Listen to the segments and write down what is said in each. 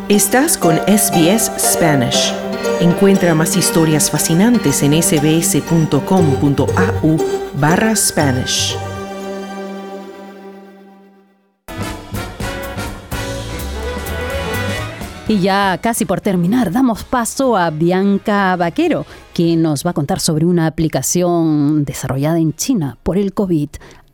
Estás con SBS Spanish. Encuentra más historias fascinantes en sbs.com.au/Spanish. Y ya casi por terminar, damos paso a Bianca Vaquero, que nos va a contar sobre una aplicación desarrollada en China por el COVID.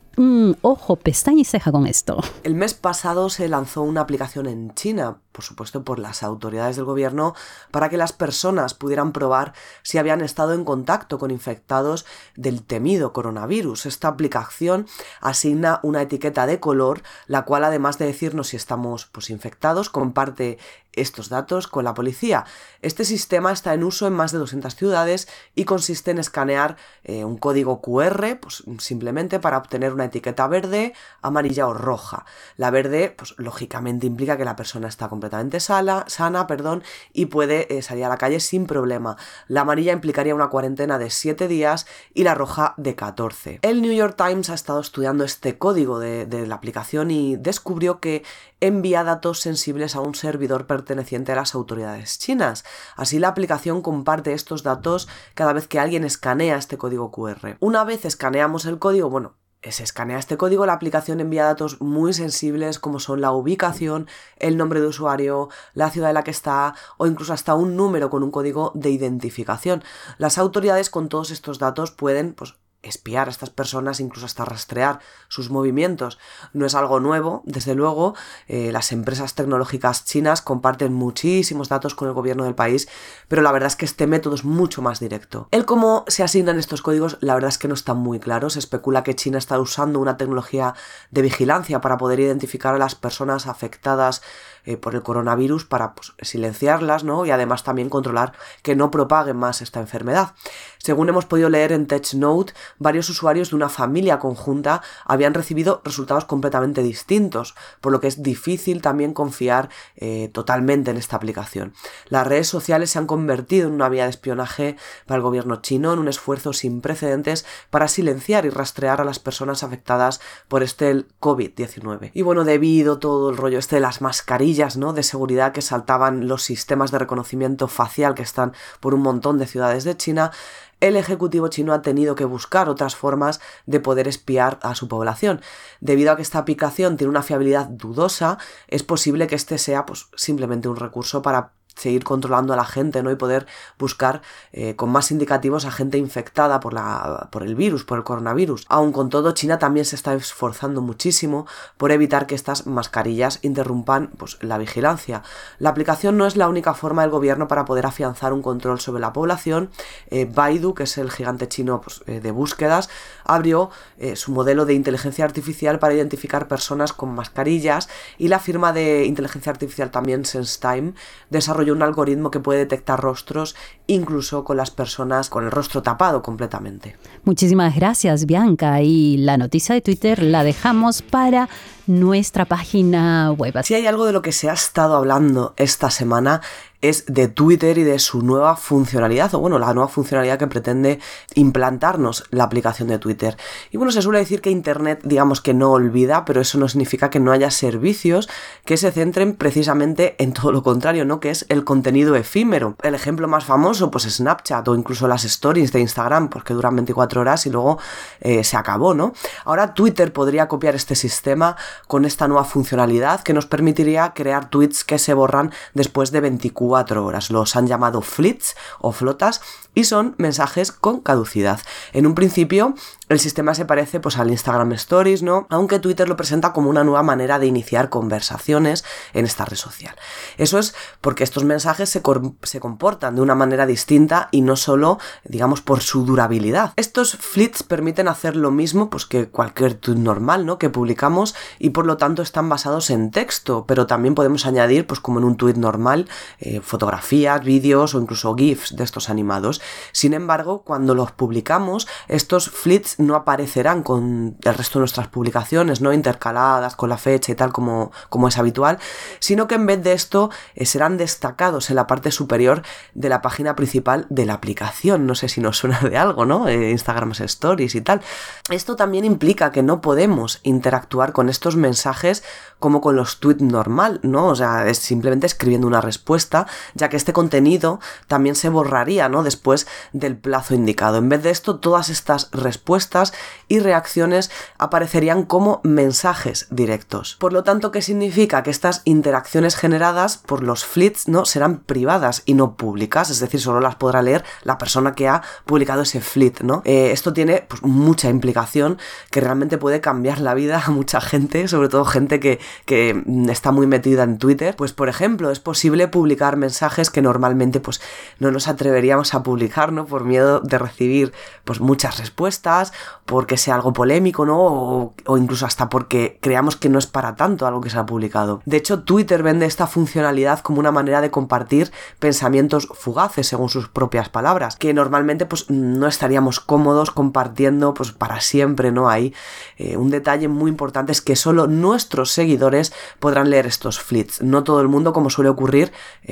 Ojo, pestaña y ceja con esto. El mes pasado se lanzó una aplicación en China, por supuesto por las autoridades del gobierno, para que las personas pudieran probar si habían estado en contacto con infectados del temido coronavirus. Esta aplicación asigna una etiqueta de color, la cual, además de decirnos si estamos infectados, comparte estos datos con la policía. Este sistema está en uso en más de 200 ciudades y consiste en escanear un código QR, simplemente para obtener una etiqueta verde, amarilla o roja. La verde, lógicamente implica que la persona está completamente sana, y puede salir a la calle sin problema. La amarilla implicaría una cuarentena de 7 días y la roja de 14. El New York Times ha estado estudiando este código de la aplicación y descubrió que envía datos sensibles a un servidor perteneciente a las autoridades chinas. Así, la aplicación comparte estos datos cada vez que alguien escanea este código QR. Una vez escaneamos el código, se escanea este código, la aplicación envía datos muy sensibles como son la ubicación, el nombre de usuario, la ciudad en la que está o incluso hasta un número con un código de identificación. Las autoridades con todos estos datos pueden espiar a estas personas, incluso hasta rastrear sus movimientos. No es algo nuevo, desde luego. Las empresas tecnológicas chinas comparten muchísimos datos con el gobierno del país, pero la verdad es que este método es mucho más directo. El cómo se asignan estos códigos, la verdad es que no está muy claro. Se especula que China está usando una tecnología de vigilancia para poder identificar a las personas afectadas por el coronavirus, para silenciarlas, ¿no? Y además también controlar que no propaguen más esta enfermedad. Según hemos podido leer en TechNote, varios usuarios de una familia conjunta habían recibido resultados completamente distintos, por lo que es difícil también confiar totalmente en esta aplicación. Las redes sociales se han convertido en una vía de espionaje para el gobierno chino, en un esfuerzo sin precedentes para silenciar y rastrear a las personas afectadas por el COVID-19. Y debido a todo el rollo de las mascarillas, ¿no?, de seguridad que saltaban los sistemas de reconocimiento facial que están por un montón de ciudades de China, el ejecutivo chino ha tenido que buscar otras formas de poder espiar a su población. Debido a que esta aplicación tiene una fiabilidad dudosa, es posible que este sea simplemente un recurso para seguir controlando a la gente, ¿no?, y poder buscar con más indicativos a gente infectada por el virus, por el coronavirus. Aun con todo, China también se está esforzando muchísimo por evitar que estas mascarillas interrumpan la vigilancia. La aplicación no es la única forma del gobierno para poder afianzar un control sobre la población. Baidu, que es el gigante chino de búsquedas, abrió su modelo de inteligencia artificial para identificar personas con mascarillas, y la firma de inteligencia artificial también SenseTime desarrolló un algoritmo que puede detectar rostros incluso con las personas con el rostro tapado completamente. Muchísimas gracias, Bianca. Y la noticia de Twitter la dejamos para nuestra página web. Si hay algo de lo que se ha estado hablando esta semana es de Twitter y de su nueva funcionalidad, la nueva funcionalidad que pretende implantarnos la aplicación de Twitter. Y se suele decir que Internet, digamos que no olvida, pero eso no significa que no haya servicios que se centren precisamente en todo lo contrario, ¿no?, que es el contenido efímero. El ejemplo más famoso, Snapchat, o incluso las stories de Instagram, que duran 24 horas y luego se acabó, ¿no? Ahora Twitter podría copiar este sistema con esta nueva funcionalidad que nos permitiría crear tweets que se borran después de 24 horas. Los han llamado flits o flotas y son mensajes con caducidad. En un principio, el sistema se parece al Instagram Stories, ¿no?, aunque Twitter lo presenta como una nueva manera de iniciar conversaciones en esta red social. Eso es porque estos mensajes se comportan de una manera distinta y no solo, por su durabilidad. Estos flits permiten hacer lo mismo que cualquier tweet normal, ¿no?, que publicamos, y por lo tanto están basados en texto, pero también podemos añadir, como en un tweet normal, fotografías, vídeos o incluso GIFs de estos animados. Sin embargo, cuando los publicamos, estos flits flits no aparecerán con el resto de nuestras publicaciones, ¿no? Intercaladas con la fecha y tal como es habitual, sino que en vez de esto serán destacados en la parte superior de la página principal de la aplicación. No sé si nos suena de algo, ¿no? Instagram Stories y tal. Esto también implica que no podemos interactuar con estos mensajes como con los tweets normal, ¿no? O sea, es simplemente escribiendo una respuesta, ya que este contenido también se borraría, ¿no? Después del plazo indicado. En vez de esto, todas estas respuestas y reacciones aparecerían como mensajes directos. Por lo tanto, ¿qué significa? Que estas interacciones generadas por los flits, ¿no? Serán privadas y no públicas, es decir, solo las podrá leer la persona que ha publicado ese flit, ¿no? Esto tiene pues mucha implicación que realmente puede cambiar la vida a mucha gente, sobre todo gente que está muy metida en Twitter. Pues por ejemplo, es posible publicar mensajes que normalmente pues no nos atreveríamos a publicar, ¿no? Por miedo de recibir pues muchas respuestas, porque sea algo polémico, ¿no? O incluso hasta porque creamos que no es para tanto algo que se ha publicado. De hecho, Twitter vende esta funcionalidad como una manera de compartir pensamientos fugaces, según sus propias palabras, que normalmente pues no estaríamos cómodos compartiendo pues para siempre, ¿no? Hay un detalle muy importante, es que solo nuestros seguidores podrán leer estos flits, no todo el mundo, como suele ocurrir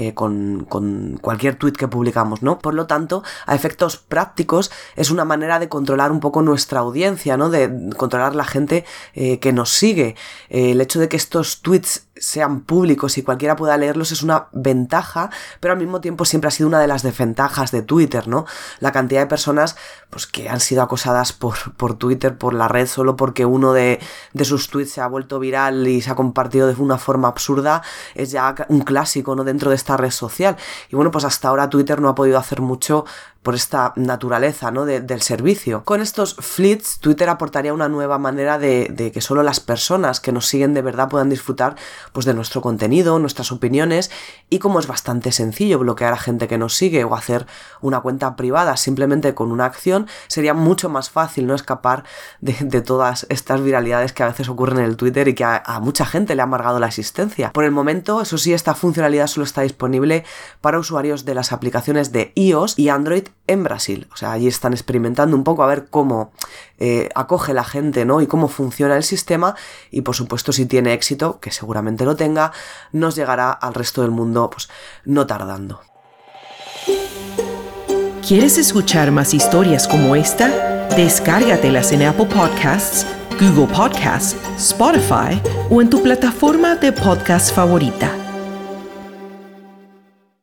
con cualquier tweet que publicamos, ¿no? Por lo tanto, a efectos prácticos es una manera de controlar un poco nuestra audiencia, ¿no? De controlar la gente que nos sigue. El hecho de que estos tweets sean públicos y cualquiera pueda leerlos es una ventaja, pero al mismo tiempo siempre ha sido una de las desventajas de Twitter, ¿no? La cantidad de personas pues que han sido acosadas por Twitter, por la red, solo porque uno de sus tweets se ha vuelto viral y se ha compartido de una forma absurda, es ya un clásico, ¿no? Dentro de esta red social. Y bueno, pues hasta ahora Twitter no ha podido hacer mucho por esta naturaleza, ¿no? del servicio. Con estos flits, Twitter aportaría una nueva manera de que solo las personas que nos siguen de verdad puedan disfrutar pues de nuestro contenido, nuestras opiniones, y como es bastante sencillo bloquear a gente que nos sigue o hacer una cuenta privada simplemente con una acción, sería mucho más fácil no escapar de todas estas viralidades que a veces ocurren en el Twitter y que a mucha gente le ha amargado la existencia. Por el momento, eso sí, esta funcionalidad solo está disponible para usuarios de las aplicaciones de iOS y Android en Brasil. O sea, allí están experimentando un poco a ver cómo acoge la gente, ¿no? Y cómo funciona el sistema, y por supuesto, si tiene éxito, que seguramente lo tenga, nos llegará al resto del mundo pues no tardando. ¿Quieres escuchar más historias como esta? Descárgatelas en Apple Podcasts, Google Podcasts, Spotify o en tu plataforma de podcast favorita.